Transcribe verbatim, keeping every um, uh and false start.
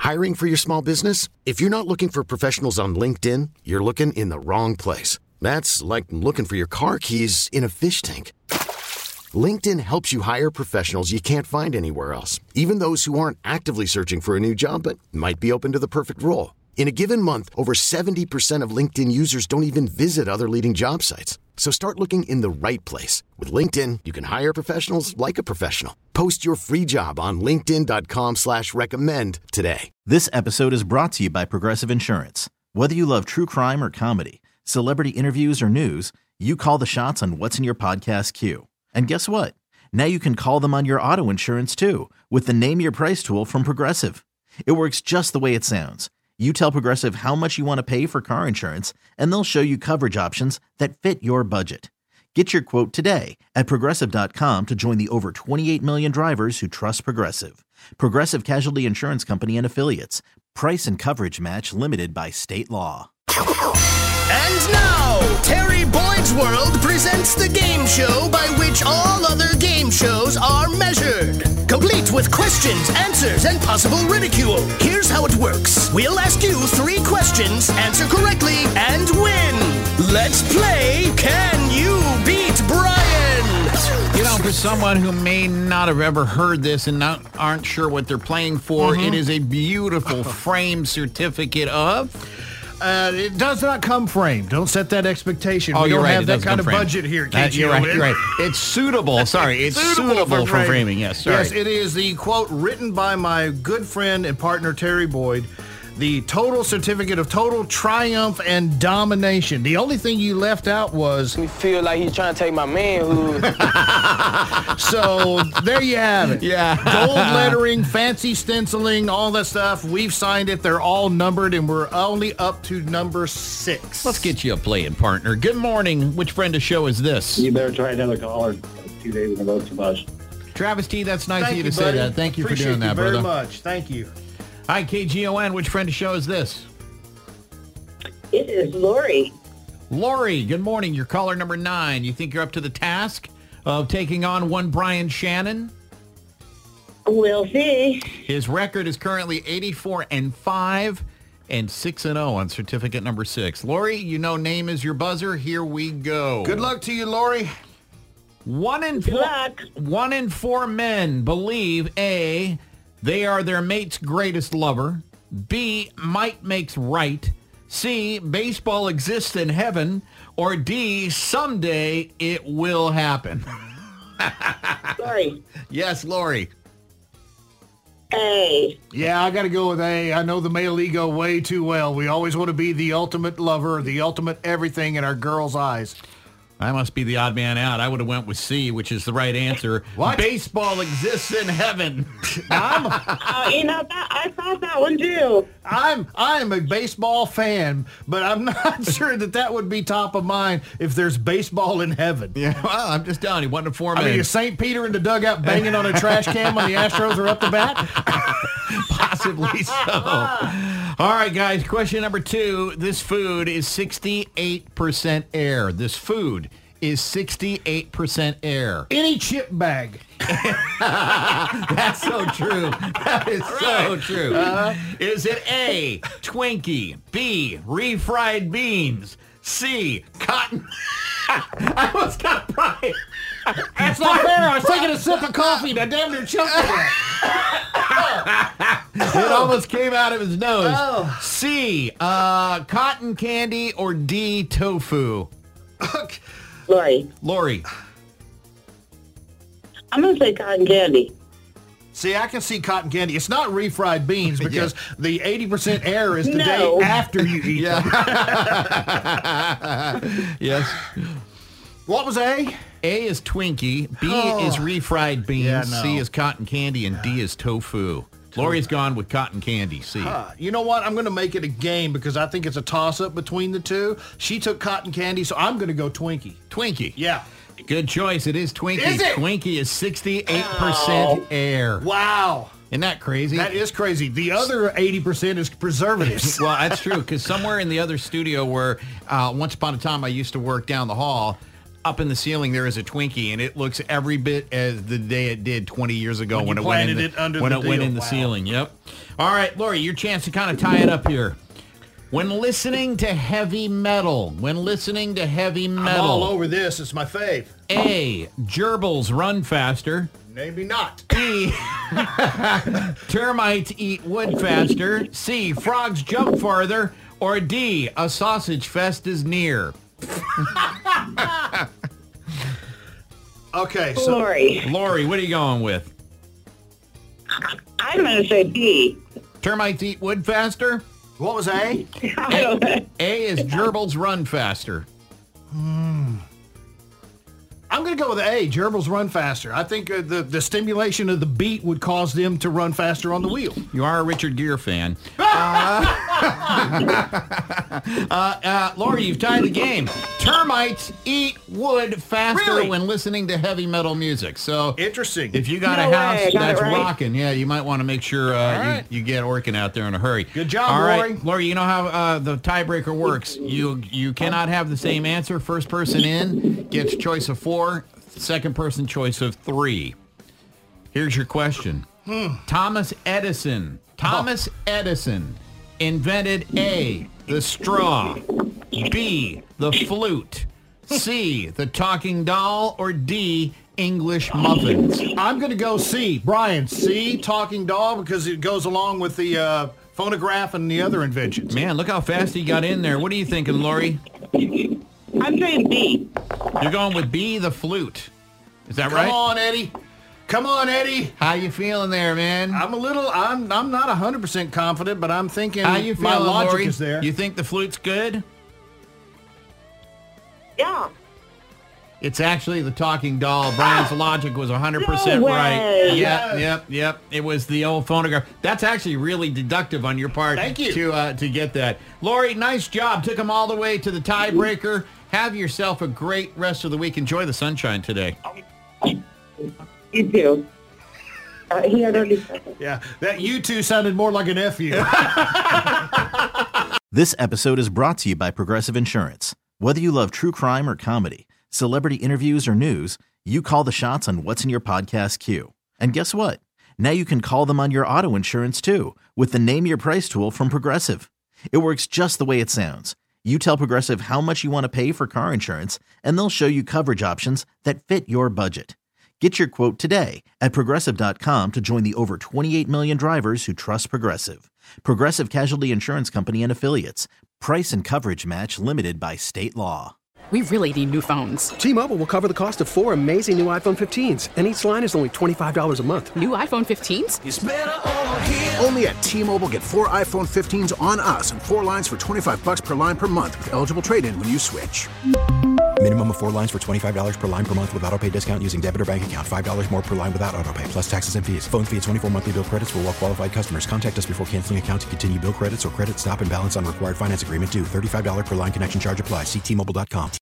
Hiring for your small business? If you're not looking for professionals on LinkedIn, you're looking in the wrong place. That's like looking for your car keys in a fish tank. LinkedIn helps you hire professionals you can't find anywhere else, even those who aren't actively searching for a new job but might be open to the perfect role. In a given month, over seventy percent of LinkedIn users don't even visit other leading job sites. So start looking in the right place. With LinkedIn, you can hire professionals like a professional. Post your free job on linkedin dot com slash recommend today. This episode is brought to you by Progressive Insurance. Whether you love true crime or comedy, celebrity interviews or news, you call the shots on what's in your podcast queue. And guess what? Now you can call them on your auto insurance too with the Name Your Price tool from Progressive. It works just the way it sounds. You tell Progressive how much you want to pay for car insurance, and they'll show you coverage options that fit your budget. Get your quote today at Progressive dot com to join the over twenty-eight million drivers who trust Progressive. Progressive Casualty Insurance Company and Affiliates. Price and coverage match limited by state law. And now, Terry Boyd's World presents the game show by which all other game shows are measured. Complete with questions, answers, and possible ridicule. Here's how it works. We'll ask you three questions, answer correctly, and win. Let's play Can You Beat Brian? You know, for someone who may not have ever heard this and not, aren't sure what they're playing for, mm-hmm. It is a beautiful framed certificate of... Uh, it does not come framed. Don't set that expectation. Oh, we you're don't right. have It that kind of framed. budget here, That, K G O. you're right. You're right. It's suitable. Sorry, it's suitable, suitable for, for framing. framing. Yes, sorry. Yes, it is the quote written by my good friend and partner Terry Boyd. The total certificate of total triumph and domination. The only thing you left out was... We feel like he's trying to take my manhood. So, there you have it. Yeah. Gold lettering, fancy stenciling, all that stuff. We've signed it. They're all numbered, and we're only up to number six. Let's get you a playing partner. Good morning. Which friend of show is this? You better try another caller. Two days in a row too much. Travis T., that's nice Thank of you you, to say buddy. that. Thank you Appreciate for doing that, you very brother. much. Thank you. Hi, K G O N. Which friend of show is this? It is Lori. Lori, good morning. You're caller number nine. You think you're up to the task of taking on one Brian Shannon? We'll see. His record is currently eighty-four and five and six and oh on certificate number six. Lori, you know name is your buzzer. Here we go. Good luck to you, Lori. One in Good four, luck. one in four men believe A, they are their mate's greatest lover. B, might makes right. C, baseball exists in heaven. Or D, someday it will happen. Lori. Yes, Lori. A. Yeah, I got to go with A. I know the male ego way too well. We always want to be the ultimate lover, the ultimate everything in our girls' eyes. I must be the odd man out. I would have went with C, which is the right answer. What? Baseball exists in heaven. I'm, Uh, you know, that, I thought that one too. I'm, I'm a baseball fan, but I'm not sure that that would be top of mind if there's baseball in heaven. Yeah, well, I'm just telling you, one to four I men. mean, is Saint Peter in the dugout banging on a trash can when the Astros are up to bat? Possibly so. All right, guys, question number two. This food is sixty-eight percent air. This food is sixty-eight percent air. Any chip bag. That's so true. That is so true. Uh-huh. Is it A, Twinkie, B, refried beans, C, cotton... I almost got Brian. That's not fair. I was taking a sip of coffee and I damn near choked to death. It almost came out of his nose. Oh. C, uh, cotton candy, or D, tofu? Lori. Lori. I'm going to say cotton candy. See, I can see cotton candy. It's not refried beans because Yeah. the eighty percent air is the No. day after you eat them. Yes. What was A? A is Twinkie, B Oh. is refried beans, Yeah, no. C is cotton candy, and D is tofu. Lori's gone with cotton candy, C. Uh, you know what? I'm going to make it a game because I think it's a toss-up between the two. She took cotton candy, so I'm going to go Twinkie. Twinkie. Yeah. Good choice. It is Twinkie. Is it? Twinkie is sixty-eight percent air. Wow. Isn't that crazy? That is crazy. The other eighty percent is preservatives. Well, that's true, because somewhere in the other studio where uh, once upon a time I used to work down the hall, up in the ceiling there is a Twinkie, and it looks every bit as the day it did twenty years ago When when, you it went in planted the, it under when the it went deal. in the Wow. ceiling. Yep. All right, Lori, your chance to kind of tie it up here. When listening to heavy metal, when listening to heavy metal, I'm all over this. It's my fave. A, gerbils run faster. Maybe not. B, termites eat wood faster. C, frogs jump farther. Or D, a sausage fest is near. Okay, so Lori. Lori, what are you going with? I'm going to say B. Termites eat wood faster? what was A? I don't know. A is gerbils run faster. I'm going to go with A. Gerbils run faster. I think uh, the, the stimulation of the beat would cause them to run faster on the wheel. You are a Richard Gere fan. Uh, uh, uh, Lori, you've tied the game. Termites eat wood faster Really? when listening to heavy metal music. So Interesting. if you got No a way, house I got that's it right. rocking, yeah, you might want to make sure uh, right. you, you get working out there in a hurry. Good job, All right, Lori. Lori, you know how uh, the tiebreaker works. You you cannot have the same answer. First person in gets choice of four. Second person choice of three. Here's your question. Hmm. Thomas Edison. Thomas Edison invented A, the straw, B, the flute, C, the talking doll, or D, English muffins. I'm going to go C. Brian, C, talking doll, because it goes along with the uh, phonograph and the other inventions. Man, look how fast he got in there. What are you thinking, Lori? I'm saying B. You're going with B, the flute. Is that Come right? on, Eddie. Come on, Eddie. How you feeling there, man? I'm a little, I'm I'm not one hundred percent confident, but I'm thinking How you feeling, my logic Lori? is there. You think the flute's good? Yeah. It's actually the talking doll. Brian's logic was one hundred percent No right. way. Yep, yep, yep. It was the old phonograph. That's actually really deductive on your part. Thank you. To, uh, to get that. Lori, nice job. Took them all the way to the tiebreaker. Have yourself a great rest of the week. Enjoy the sunshine today. You too. Uh, he had already said it. Yeah, that you two sounded more like an F you. This episode is brought to you by Progressive Insurance. Whether you love true crime or comedy, celebrity interviews or news, you call the shots on what's in your podcast queue. And guess what? Now you can call them on your auto insurance too with the Name Your Price tool from Progressive. It works just the way it sounds. You tell Progressive how much you want to pay for car insurance, and they'll show you coverage options that fit your budget. Get your quote today at Progressive dot com to join the over twenty-eight million drivers who trust Progressive. Progressive Casualty Insurance Company and Affiliates. Price and coverage match limited by state law. We really need new phones. T-Mobile will cover the cost of four amazing new iPhone fifteens, and each line is only twenty-five dollars a month. New iPhone fifteens? Only at T-Mobile, get four iPhone fifteens on us and four lines for twenty-five bucks per line per month with eligible trade-in when you switch. Minimum of four lines for twenty-five dollars per line per month with autopay discount using debit or bank account. five dollars more per line without autopay, plus taxes and fees. Phone fee at twenty-four monthly bill credits for well-qualified customers. Contact us before canceling account to continue bill credits or credit stop and balance on required finance agreement due. thirty-five dollars per line connection charge applies. See T Mobile dot com.